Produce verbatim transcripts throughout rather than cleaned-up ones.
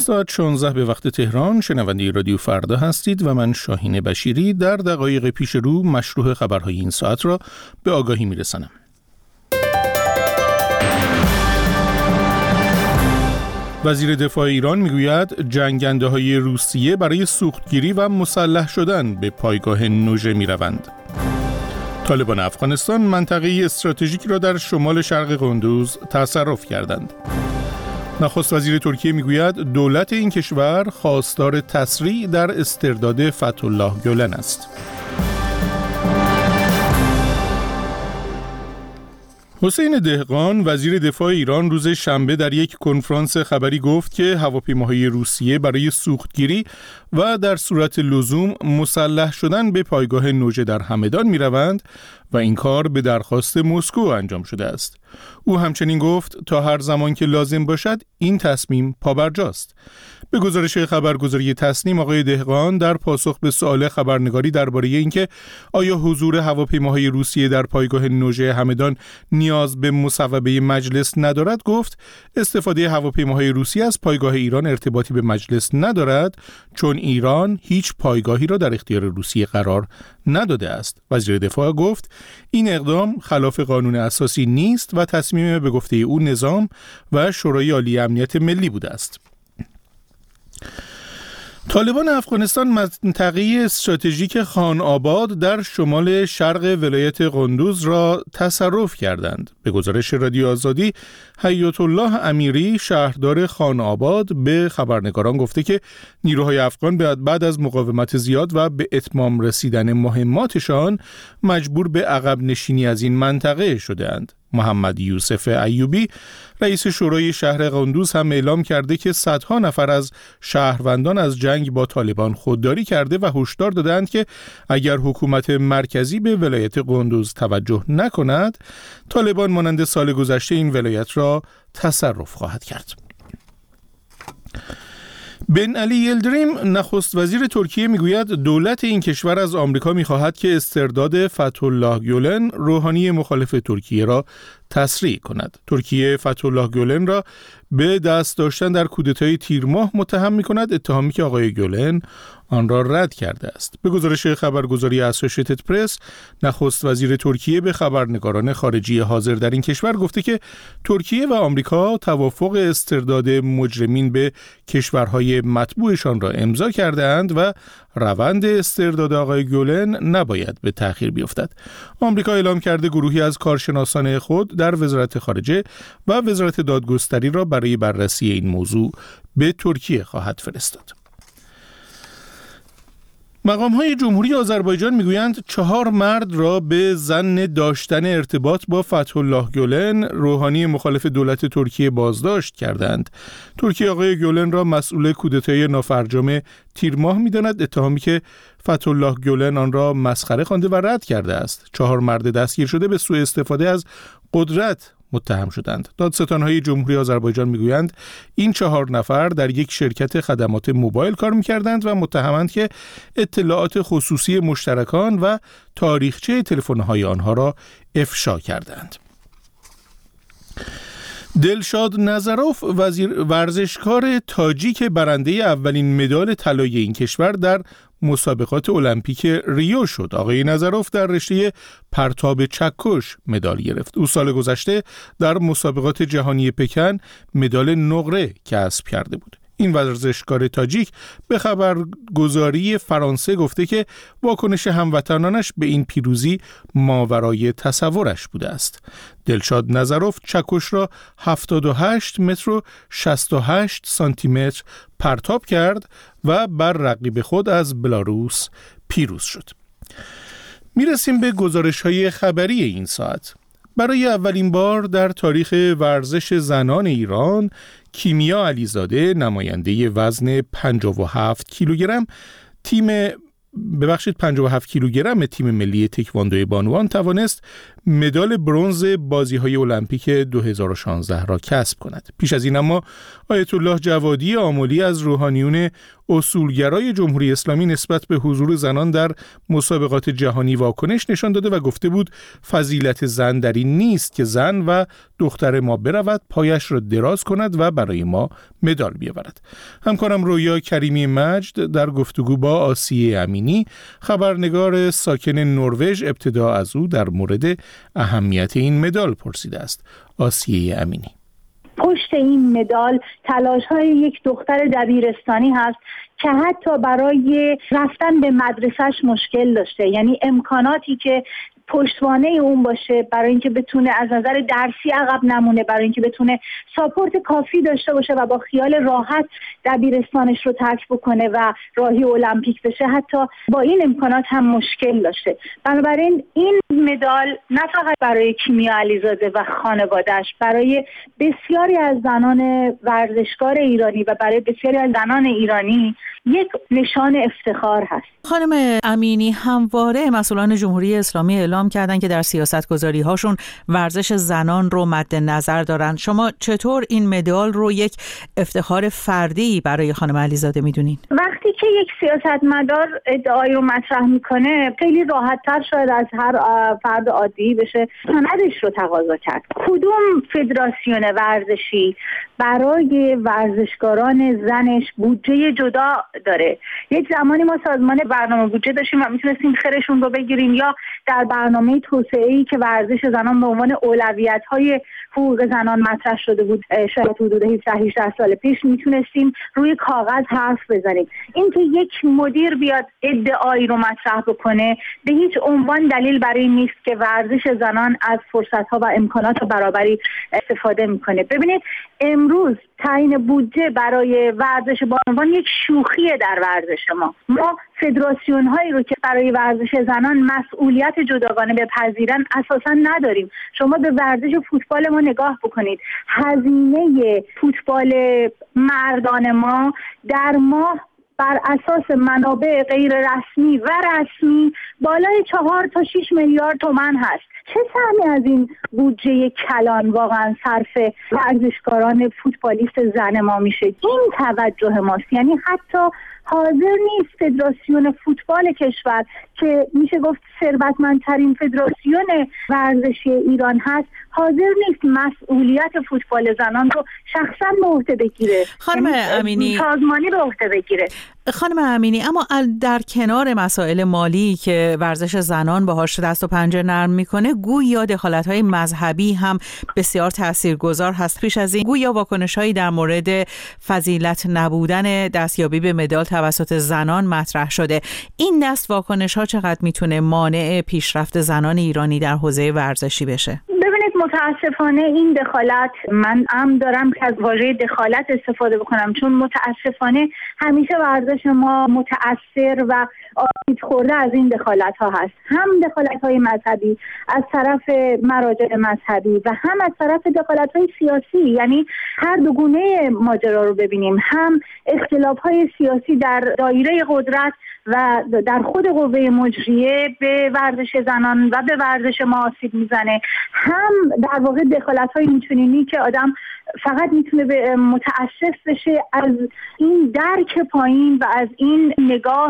ساعت شانزده به وقت تهران شنونده رادیو فردا هستید و من شاهین بشیری در دقایق پیش رو مشروع خبرهای این ساعت را به آگاهی میرسانم. وزیر دفاع ایران میگوید جنگنده‌های روسیه برای سوختگیری و مسلح شدن به پایگاه نوژه میروند. طالبان افغانستان منطقه استراتژیک را در شمال شرق قندوز تصرف کردند. نخست وزیر ترکیه میگوید دولت این کشور خواستار تسریع در استرداد فتح‌الله گولن است. حسین دهقان وزیر دفاع ایران روز شنبه در یک کنفرانس خبری گفت که هواپیماهای روسیه برای سوختگیری و در صورت لزوم مسلح شدن به پایگاه نوژه در همدان میروند و این کار به درخواست مسکو انجام شده است. او همچنین گفت تا هر زمان که لازم باشد این تصمیم پابرجاست. به گزارش خبرگزاری تسنیم آقای دهقان در پاسخ به سوال خبرنگاری درباره اینکه آیا حضور هواپیماهای روسیه در پایگاه نوژه همدان نیاز به مصوبه مجلس ندارد گفت استفاده هواپیماهای روسیه از پایگاه ایران ارتباطی به مجلس ندارد چون ایران هیچ پایگاهی را در اختیار روسیه قرار نداده است. وزیر دفاع گفت این اقدام خلاف قانون اساسی نیست و تصمیم به گفته او نظام و شورای عالی امنیت ملی بوده است. طالبان افغانستان منطقه استراتژیک خان آباد در شمال شرق ولایت قندوز را تصرف کردند. به گزارش رادیو آزادی، حیات الله امیری شهردار خان آباد به خبرنگاران گفته که نیروهای افغان بعد از مقاومت زیاد و به اتمام رسیدن مهماتشان مجبور به عقب نشینی از این منطقه شده‌اند. محمد یوسف ایوبی رئیس شورای شهر قندوز هم اعلام کرده که صدها نفر از شهروندان از جنگ با طالبان خودداری کرده و هشدار دادند که اگر حکومت مرکزی به ولایت قندوز توجه نکند طالبان مانند سال گذشته این ولایت را تصرف خواهد کرد. بن علی یلدریم نخست وزیر ترکیه میگوید دولت این کشور از آمریکا میخواهد که استرداد فتح‌الله گولن روحانی مخالف ترکیه را تسریع کند. ترکیه فتح‌الله گولن را به دست داشتن در کودتای تیر ماه متهم می‌کند، اتهامی که آقای گولن آن را رد کرده است. به گزارش خبرگزاری اسوشیتد پرس، نخست وزیر ترکیه به خبرنگاران خارجی حاضر در این کشور گفته که ترکیه و آمریکا توافق استرداد مجرمین به کشورهای مطبوعشان را امضا کرده‌اند و روند استرداد آقای گولن نباید به تأخیر بیفتد. آمریکا اعلام کرده گروهی از کارشناسان خود در وزارت خارجه و وزارت دادگستری را برای بررسی این موضوع به ترکیه خواهد فرستاد. مقام‌های جمهوری آذربایجان میگویند چهار مرد را به ظن داشتن ارتباط با فتح‌الله گولن روحانی مخالف دولت ترکیه بازداشت کردند. ترکیه آقای گولن را مسئول کودتای نافرجام تیر ماه می‌داند، اتهامی که فتح‌الله گولن آن را مسخره خوانده و رد کرده است. چهار مرد دستگیر شده به سوء استفاده از قدرت متهم شدند. دادستان‌های جمهوری آذربایجان میگویند این چهار نفر در یک شرکت خدمات موبایل کار می‌کردند و متهمند که اطلاعات خصوصی مشترکان و تاریخچه تلفن‌های آنها را افشا کردند. دلشاد نظروف وزیر ورزشکار تاجیک برنده اولین مدال طلای این کشور در مسابقات المپیک ریو شد. آقای نظروف در رشته پرتاب چکش مدال گرفت. او سال گذشته در مسابقات جهانی پکن مدال نقره کسب کرده بود. این ورزشکار تاجیک به خبرگزاری فرانسه گفته که واکنش هموطنانش به این پیروزی ماورای تصورش بوده است. دلشاد نظروف چکش را هفتاد و هشت متر و شصت و هشت سانتی متر پرتاب کرد و بر رقیب خود از بلاروس پیروز شد. میرسیم به گزارش‌های خبری این ساعت. برای اولین بار در تاریخ ورزش زنان ایران، کیمیا علیزاده نماینده وزن پنجاه و هفت کیلوگرم تیم ببخشید پنجاه و هفت کیلوگرم تیم ملی تکواندو بانوان توانست مدال برنز بازی‌های المپیک دو هزار و شانزده را کسب کند. پیش از این اما آیت الله جوادی آملی از روحانیون اصولگرای جمهوری اسلامی نسبت به حضور زنان در مسابقات جهانی واکنش نشان داده و گفته بود فضیلت زن در این نیست که زن و دختر ما برود پایش را دراز کند و برای ما مدال بیاورد. همکارم رویا کریمی مجد در گفتگو با آسیه امینی خبرنگار ساکن نروژ ابتدا از او در مورد اهمیت این مدال پرسیده است. آسیه امینی: پشت این مدال تلاش‌های یک دختر دبیرستانی هست که حتی برای رفتن به مدرسهش مشکل داشته، یعنی امکاناتی که پشتوانه اون باشه برای اینکه بتونه از نظر درسی عقب نمونه، برای اینکه بتونه ساپورت کافی داشته باشه و با خیال راحت دبیرستانش رو ترک بکنه و راهی المپیک بشه، حتی با این امکانات هم مشکل داشته. بنابراین این مدال نه فقط برای کیمیا علیزاده و خانواده‌اش، برای بسیاری از زنان ورزشکار ایرانی و برای بسیاری از زنان ایرانی یک نشان افتخار هست. خانم امینی، همواره مسئولان جمهوری اسلامی اعلام کردن که در سیاستگذاری هاشون ورزش زنان رو مد نظر دارن. شما چطور این مدال رو یک افتخار فردی برای خانم علیزاده میدونین؟ وقتی که یک سیاستمدار ادعایی رو مطرح میکنه خیلی راحت‌تر شاید از هر فرد عادی بشه سندش رو تقاضا کرد. کدوم فدراسیون ورزشی برای ورزشکاران زنش بودجه جدا داره؟ یک زمانی ما سازمان برنامه بودجه داشتیم و میتونستیم خیرشون رو بگیریم، یا در برنامه توسعه‌ای که ورزش زنان به عنوان اولویت‌های حقوق زنان مطرح شده بود شاید حدود هفده هجده سال پیش میتونستیم روی کاغذ حرف بزنیم. این که یک مدیر بیاد ادعایی رو مطرح بکنه به هیچ عنوان دلیل برای این نیست که ورزش زنان از فرصت‌ها و امکانات برابری استفاده میکنه. ببینید امروز تعیین بودجه برای ورزش با عنوان یک شوخیه در ورزش ما. ما فدراسیون هایی رو که برای ورزش زنان مسئولیت جداگانه بپذیرن اساسا نداریم. شما به ورزش فوتبال ما نگاه بکنید. هزینه فوتبال مردان ما در ماه بر اساس منابع غیر رسمی و رسمی بالای چهار تا شش میلیارد تومان هست. چه سهمی از این بودجه کلان واقعا صرف ورزشکاران فوتبالیست زن ما میشه؟ این توجه ماست. یعنی حتی حاضر نیست فدراسیون فوتبال کشور که میشه گفت ثروتمندترین فدراسیون ورزشی ایران هست، حاضر نیست مسئولیت فوتبال زنان رو شخصا به عهده بگیره، خانم امینی سازمانی به عهده بگیره. خانم امینی، اما در کنار مسائل مالی که ورزش زنان باهاش دست و پنجه نرم میکنه، گویا دخالت‌های مذهبی هم بسیار تاثیرگذار هست. پیش از این گویا واکنش‌هایی در مورد فضیلت نبودن دستیابی به مدال توسط زنان مطرح شده. این دست واکنش‌ها چقدر میتونه مانع پیشرفت زنان ایرانی در حوزه ورزشی بشه؟ ببینید متاسفانه این دخالت، من هم دارم که از واژه دخالت استفاده بکنم چون متاسفانه همیشه ورزش ما متأثر و آسیب خورده از این دخالت ها هست. هم دخالت های مذهبی از طرف مراجع مذهبی و هم از طرف دخالت های سیاسی، یعنی هر دو گونه ماجرا رو ببینیم. هم اختلاف های سیاسی در دایره قدرت و در خود قوه مجریه به ورزش زنان و به ورزش ما آسیب میزنه، هم در واقع دخالت های اینچنینی که آدم فقط میتونه به متأسف بشه از این درک پایین و از این نگاه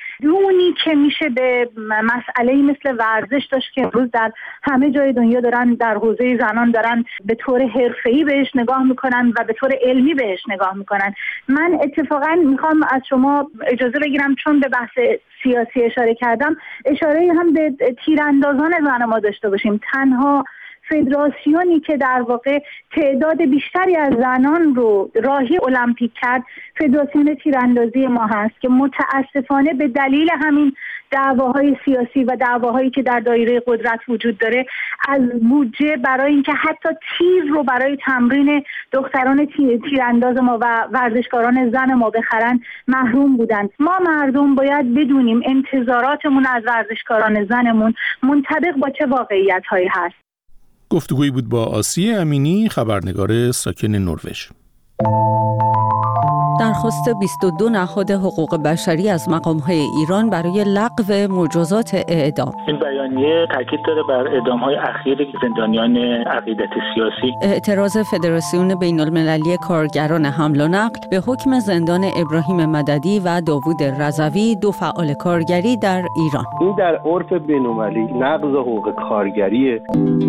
دونی که میشه به مسئله مثل ورزش داشت که امروز در همه جای دنیا دارن در حوزه زنان دارن به طور حرفه‌ای بهش نگاه میکنن و به طور علمی بهش نگاه میکنن. من اتفاقا میخوام از شما اجازه بگیرم چون به بحث سیاسی اشاره کردم، اشاره هم به تیراندازان زن ما داشته باشیم. تنها فدراسیونی که در واقع تعداد بیشتری از زنان رو راهی المپیک کرد فدراسیون تیراندازی ما هست که متاسفانه به دلیل همین دعواهای سیاسی و دعواهایی که در دایره قدرت وجود داره از بودجه برای اینکه حتی تیر رو برای تمرین دختران تیرانداز ما و ورزشکاران زن ما بخرن محروم بودن. ما مردم باید بدونیم انتظاراتمون از ورزشکاران زنمون منطبق با چه واقعیت‌هایی هست. گفتگویی بود با آسیه امینی، خبرنگار ساکن نروژ. درخواست بیست و دو نهاد حقوق بشری از مقام‌های ایران برای لغو مجازات اعدام. این بیانیه تاکید داره بر اعدام‌های اخیر زندانیان عقیدت سیاسی. اعتراض فدراسیون بین‌المللی کارگران حمل و نقل به حکم زندان ابراهیم مددی و داوود رضوی، دو فعال کارگری در ایران. این در عرف بین‌المللی نقض حقوق کارگریه.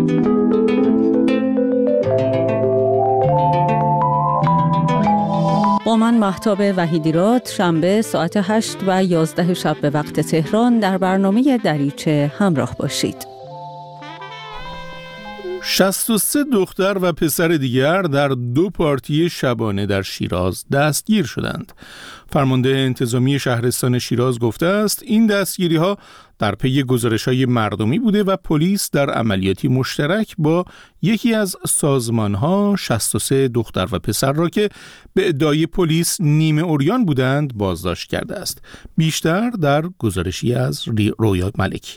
با من مهتاب وحیدی‌راد، شنبه ساعت هشت و یازده شب به وقت تهران در برنامه دریچه همراه باشید. شصت و سه دختر و پسر دیگر در دو پارتی شبانه در شیراز دستگیر شدند. فرمانده انتظامی شهرستان شیراز گفته است این دستگیری‌ها در پی گزارش‌های مردمی بوده و پلیس در عملیاتی مشترک با یکی از سازمان‌ها شصت و سه دختر و پسر را که به ادعای پلیس نیمه عریان بودند بازداشت کرده است. بیشتر در گزارشی از رویا ملکی.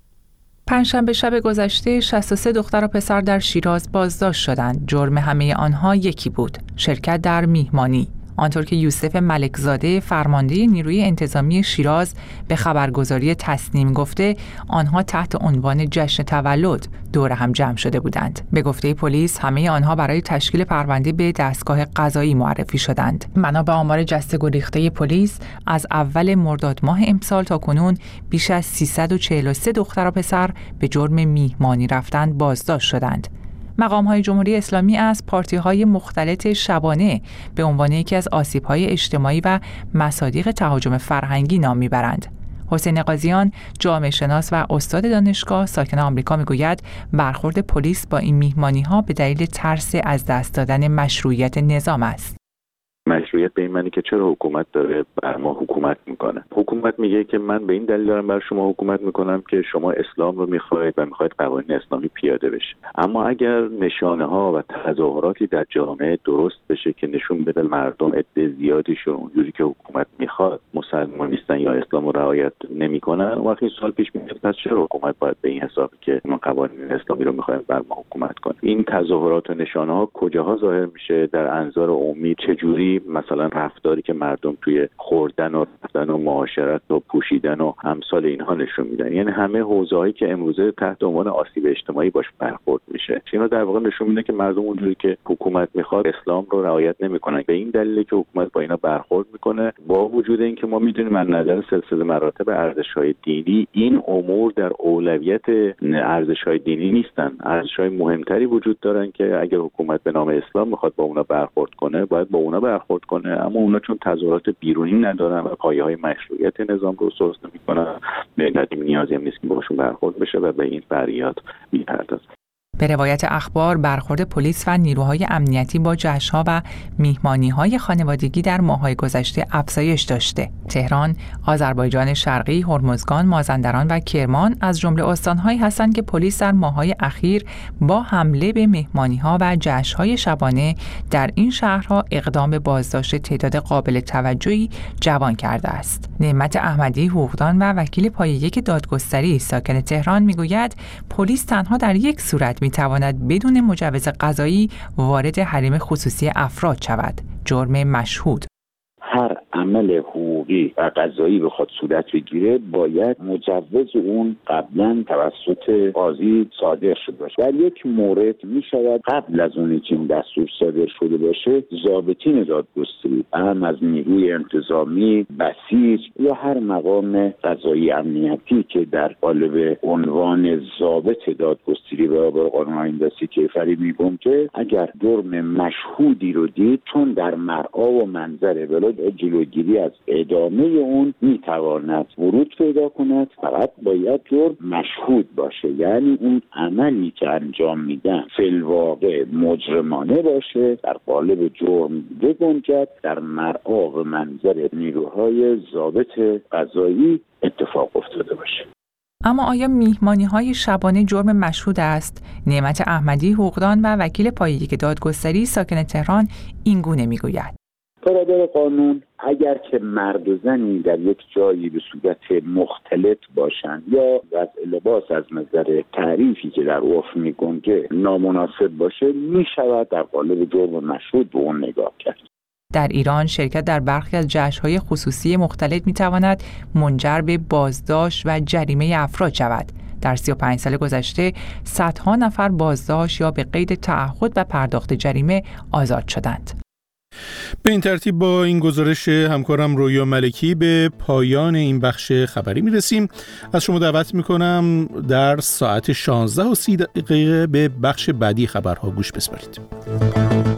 پنجشنبه شب گذشته شصت و سه دختر و پسر در شیراز بازداشت شدند. جرم همه آنها یکی بود: شرکت در میهمانی. آنطور که یوسف ملکزاده فرمانده نیروی انتظامی شیراز به خبرگزاری تسنیم گفته، آنها تحت عنوان جشن تولد دور هم جمع شده بودند. به گفته پلیس همه آنها برای تشکیل پرونده به دستگاه قضایی معرفی شدند. بنا به آمار جسته گریخته پلیس، از اول مرداد ماه امسال تا کنون بیش از سیصد و چهل و سه دختر و پسر به جرم میهمانی رفتن بازداشت شدند. مقام‌های جمهوری اسلامی از پارتی‌های مختلط شبانه به عنوان یکی از آسیب‌های اجتماعی و مصادیق تهاجم فرهنگی نام می‌برند. حسین قاضیان، جامعه شناس و استاد دانشگاه ساکن آمریکا میگوید برخورد پلیس با این میهمانی‌ها به دلیل ترس از دست دادن مشروعیت نظام است. مشروعیت به این معنی که چرا حکومت داره بر ما حکومت میکنه. حکومت میگه که من به این دلیل دارم بر شما حکومت میکنم که شما اسلام رو میخواید و میخواید قوانین اسلامی پیاده بشه. اما اگر نشانه ها و تظاهراتی در جامعه درست بشه که نشون بده مردم عده زیادیشون اونجوری که حکومت میخواد مسلمان نیستن یا اسلام رو رعایت نمیکنن، وقتی این سوال پیش میاد پس چرا حکومت باید به این حساب که ما قوانین اسلامی رو میخوایم بر ما حکومت کنه؟ این تظاهرات و نشانه ها کجاها ظاهر میشه؟ در انظار عمومی چجوری مثلا رفتاری که مردم توی خوردن و رفتن و معاشرت و پوشیدن و امثال اینها نشون میدن. یعنی همه حوزه‌هایی که امروزه تحت عنوان آسیب اجتماعی باش برخورد میشه، اینا در واقع نشون میده که مردم اونجوری که حکومت میخواد اسلام رو رعایت نمیکنن. به این دلیله که حکومت با اینا برخورد میکنه، با وجود اینکه ما میدونیم از نظر سلسله مراتب ارزش‌های دینی این امور در اولویت ارزش‌های دینی نیستن. ارزش‌های مهمتری وجود دارن که اگر حکومت به نام اسلام میخواد با اونا برخورد کنه، باید با اونا برخورد کنه. اما اونا چون تظاهرات بیرونی ندارن و پایه‌های مشروعیت نظام رو سوس نمی‌کنن، به این نیازی هم نیست که باشون برخورد بشه و به این فریاد می‌پردازه. به روایت اخبار، برخورد پلیس و نیروهای امنیتی با جشن‌ها و میهمانی‌های خانوادگی در ماه‌های گذشته افزایش داشته. تهران، آذربایجان شرقی، هرمزگان، مازندران و کرمان از جمله استان‌هایی هستند که پلیس در ماه‌های اخیر با حمله به میهمانی‌ها و جشن‌های شبانه در این شهرها اقدام به بازداشت تعداد قابل توجهی جوان کرده است. نعمت احمدی، حقوقدان و وکیل پایه یک دادگستری ساکن تهران میگوید پلیس تنها در یک صورت میتواند بدون مجوز قضایی وارد حریم خصوصی افراد شود: جرم مشهود. هر عمل حقوقی و قضایی بخواد صورت بگیره باید مجوز اون قبلا توسط قاضی صادر شده باشه. در یک مورد می شود قبل از اون که این دستور صادر شده باشه ضابطین دادگستری، هم از نیروی انتظامی، بسیج یا هر مقام قضایی امنیتی که در قالب عنوان ضابط دادگستری برابر قانون آیین دستی کیفری میگنجه، اگر جرم مشهودی رو دید، چون در مرعا و منظر بلاد جلوگیری از ادامه اون میتواند ورود پیدا کند، فقط باید جرم مشهود باشه. یعنی اون عملی که انجام میدن فی الواقع مجرمانه باشه، در قالب جرم بگنجد، در مرعا و منظر نیروهای ضابط قضایی اتفاق افتاده باشه. اما آیا میهمانی‌های شبانه جرم مشهود است؟ نعمت احمدی، حقوقدان و وکیل پایه یک دادگستری ساکن تهران این گونه میگوید: برادر قانون، اگر که مرد و زنی در یک جایی به صورت مختلط باشند یا وضع لباس از نظر تعریفی که در عرف میگنجه نامناسب باشه، میشود در قالب جرم مشهود به اون نگاه کرد. در ایران شرکت در برخی از جشن‌های خصوصی مختلط می‌تواند منجر به بازداشت و جریمه افراد شود. در سی و پنج سال گذشته صدها نفر بازداشت یا به قید تعهد و پرداخت جریمه آزاد شدند. به این ترتیب با این گزارش همکارم رویا ملکی به پایان این بخش خبری میرسیم. از شما دعوت میکنم در ساعت شانزده و سی دقیقه به بخش بعدی خبرها گوش بسپارید.